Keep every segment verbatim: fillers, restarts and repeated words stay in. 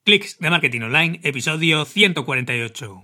Clics de Marketing Online, episodio ciento cuarenta y ocho.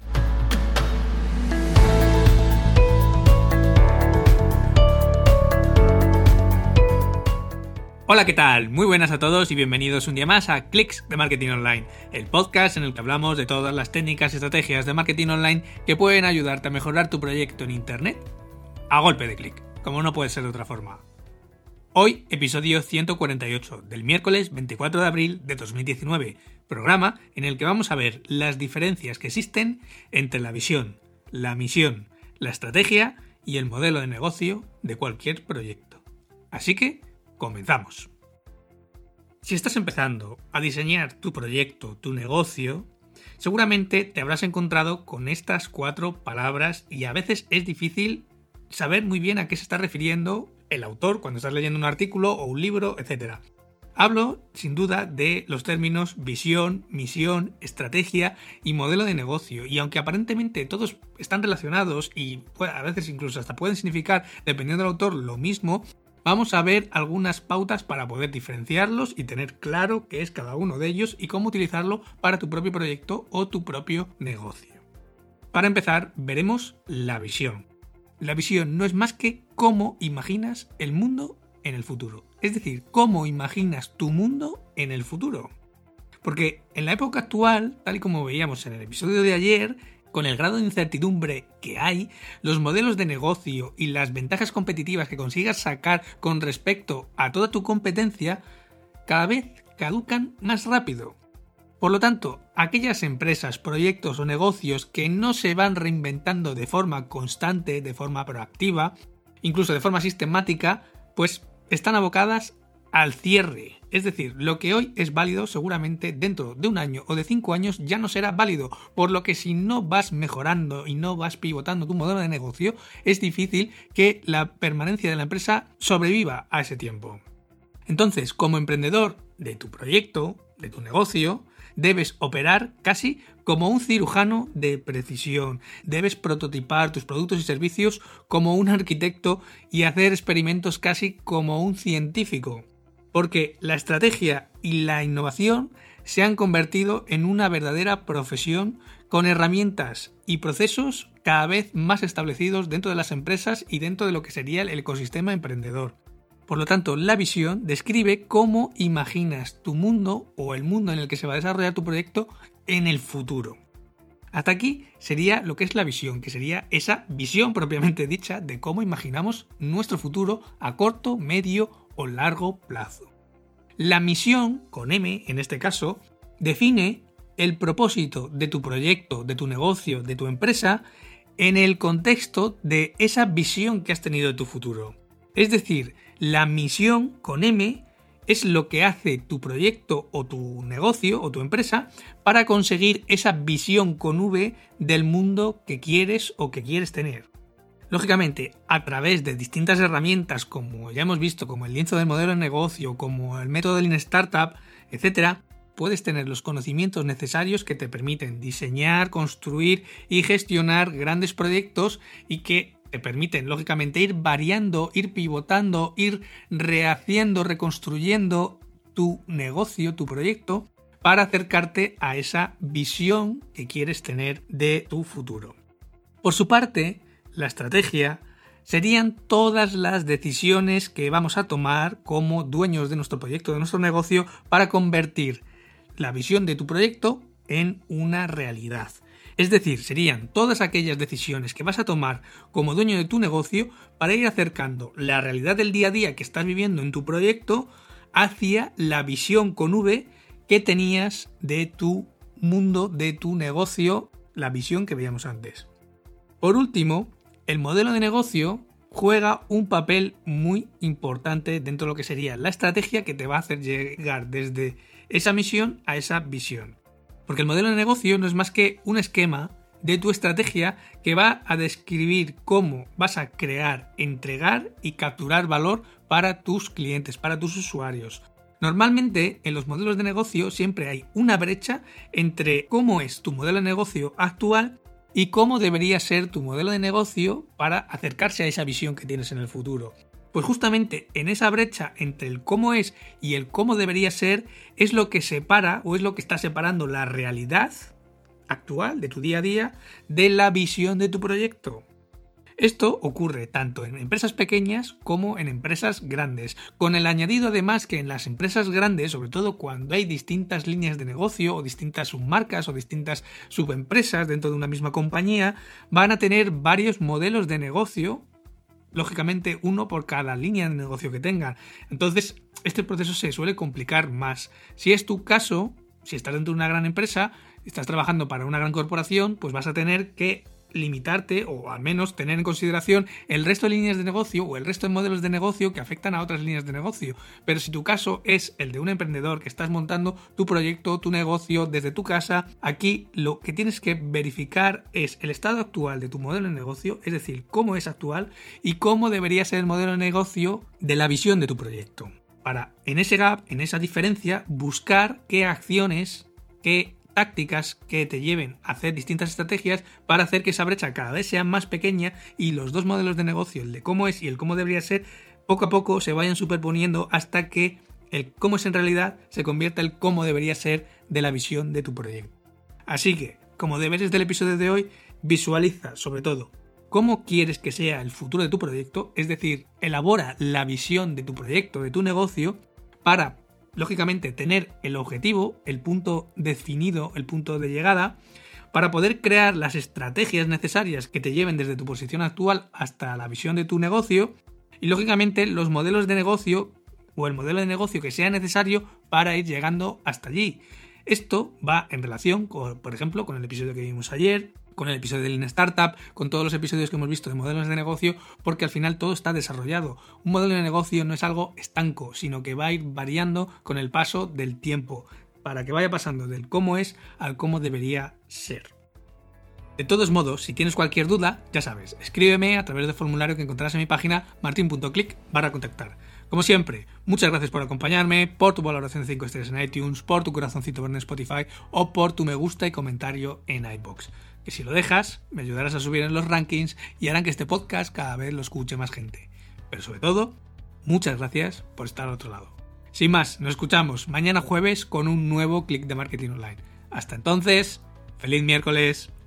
Hola, ¿qué tal? Muy buenas a todos y bienvenidos un día más a Clics de Marketing Online, el podcast en el que hablamos de todas las técnicas y estrategias de marketing online que pueden ayudarte a mejorar tu proyecto en Internet a golpe de clic, como no puede ser de otra forma. Hoy, episodio ciento cuarenta y ocho, del miércoles veinticuatro de abril de dos mil diecinueve, programa en el que vamos a ver las diferencias que existen entre la visión, la misión, la estrategia y el modelo de negocio de cualquier proyecto. Así que, comenzamos. Si estás empezando a diseñar tu proyecto, tu negocio, seguramente te habrás encontrado con estas cuatro palabras y a veces es difícil saber muy bien a qué se está refiriendo el autor cuando estás leyendo un artículo o un libro, etcétera. Hablo, sin duda, de los términos visión, misión, estrategia y modelo de negocio. Y aunque aparentemente todos están relacionados y a veces incluso hasta pueden significar, dependiendo del autor, lo mismo, vamos a ver algunas pautas para poder diferenciarlos y tener claro qué es cada uno de ellos y cómo utilizarlo para tu propio proyecto o tu propio negocio. Para empezar, veremos la visión. La visión no es más que cómo imaginas el mundo en el futuro. Es decir, cómo imaginas tu mundo en el futuro. Porque en la época actual, tal y como veíamos en el episodio de ayer, con el grado de incertidumbre que hay, los modelos de negocio y las ventajas competitivas que consigas sacar con respecto a toda tu competencia, cada vez caducan más rápido. Por lo tanto, aquellas empresas, proyectos o negocios que no se van reinventando de forma constante, de forma proactiva, incluso de forma sistemática, pues están abocadas al cierre. Es decir, lo que hoy es válido seguramente dentro de un año o de cinco años ya no será válido, por lo que si no vas mejorando y no vas pivotando tu modelo de negocio, es difícil que la permanencia de la empresa sobreviva a ese tiempo. Entonces, como emprendedor de tu proyecto, de tu negocio, debes operar casi como un cirujano de precisión. Debes prototipar tus productos y servicios como un arquitecto y hacer experimentos casi como un científico. Porque la estrategia y la innovación se han convertido en una verdadera profesión con herramientas y procesos cada vez más establecidos dentro de las empresas y dentro de lo que sería el ecosistema emprendedor. Por lo tanto, la visión describe cómo imaginas tu mundo o el mundo en el que se va a desarrollar tu proyecto en el futuro. Hasta aquí sería lo que es la visión, que sería esa visión propiamente dicha de cómo imaginamos nuestro futuro a corto, medio o largo plazo. La misión, con M en este caso, define el propósito de tu proyecto, de tu negocio, de tu empresa en el contexto de esa visión que has tenido de tu futuro. Es decir, la misión con M es lo que hace tu proyecto o tu negocio o tu empresa para conseguir esa visión con V del mundo que quieres o que quieres tener. Lógicamente, a través de distintas herramientas, como ya hemos visto, como el lienzo del modelo de negocio, como el método Lean Startup, etcétera, puedes tener los conocimientos necesarios que te permiten diseñar, construir y gestionar grandes proyectos y que te permiten, lógicamente, ir variando, ir pivotando, ir rehaciendo, reconstruyendo tu negocio, tu proyecto, para acercarte a esa visión que quieres tener de tu futuro. Por su parte, la estrategia serían todas las decisiones que vamos a tomar como dueños de nuestro proyecto, de nuestro negocio, para convertir la visión de tu proyecto en una realidad. Es decir, serían todas aquellas decisiones que vas a tomar como dueño de tu negocio para ir acercando la realidad del día a día que estás viviendo en tu proyecto hacia la visión con V que tenías de tu mundo, de tu negocio, la visión que veíamos antes. Por último, el modelo de negocio juega un papel muy importante dentro de lo que sería la estrategia que te va a hacer llegar desde esa misión a esa visión. Porque el modelo de negocio no es más que un esquema de tu estrategia que va a describir cómo vas a crear, entregar y capturar valor para tus clientes, para tus usuarios. Normalmente en los modelos de negocio siempre hay una brecha entre cómo es tu modelo de negocio actual y cómo debería ser tu modelo de negocio para acercarse a esa visión que tienes en el futuro. Pues justamente en esa brecha entre el cómo es y el cómo debería ser es lo que separa o es lo que está separando la realidad actual de tu día a día de la visión de tu proyecto. Esto ocurre tanto en empresas pequeñas como en empresas grandes, con el añadido además que en las empresas grandes, sobre todo cuando hay distintas líneas de negocio o distintas submarcas o distintas subempresas dentro de una misma compañía, van a tener varios modelos de negocio, lógicamente uno por cada línea de negocio que tengan. Entonces, este proceso se suele complicar más. Si es tu caso, si estás dentro de una gran empresa, estás trabajando para una gran corporación, pues vas a tener que limitarte o al menos tener en consideración el resto de líneas de negocio o el resto de modelos de negocio que afectan a otras líneas de negocio. Pero si tu caso es el de un emprendedor que estás montando tu proyecto, tu negocio desde tu casa, aquí lo que tienes que verificar es el estado actual de tu modelo de negocio, es decir, cómo es actual y cómo debería ser el modelo de negocio de la visión de tu proyecto. Para, en ese gap, en esa diferencia, buscar qué acciones, qué tácticas que te lleven a hacer distintas estrategias para hacer que esa brecha cada vez sea más pequeña y los dos modelos de negocio, el de cómo es y el cómo debería ser, poco a poco se vayan superponiendo hasta que el cómo es en realidad se convierta en el cómo debería ser de la visión de tu proyecto. Así que, como deberes del episodio de hoy, visualiza sobre todo cómo quieres que sea el futuro de tu proyecto, es decir, elabora la visión de tu proyecto, de tu negocio, para lógicamente tener el objetivo, el punto definido, el punto de llegada, para poder crear las estrategias necesarias que te lleven desde tu posición actual hasta la visión de tu negocio y lógicamente los modelos de negocio o el modelo de negocio que sea necesario para ir llegando hasta allí. Esto va en relación, con, por ejemplo, con el episodio que vimos ayer, con el episodio de Lean Startup, con todos los episodios que hemos visto de modelos de negocio, porque al final todo está desarrollado. Un modelo de negocio no es algo estanco, sino que va a ir variando con el paso del tiempo, para que vaya pasando del cómo es al cómo debería ser. De todos modos, si tienes cualquier duda, ya sabes, escríbeme a través del formulario que encontrarás en mi página martin punto click barra contactar. Como siempre, muchas gracias por acompañarme, por tu valoración de cinco estrellas en iTunes, por tu corazoncito verde en Spotify o por tu me gusta y comentario en iVoox. Que si lo dejas, me ayudarás a subir en los rankings y harán que este podcast cada vez lo escuche más gente. Pero sobre todo, muchas gracias por estar al otro lado. Sin más, nos escuchamos mañana jueves con un nuevo Click de Marketing Online. Hasta entonces, ¡feliz miércoles!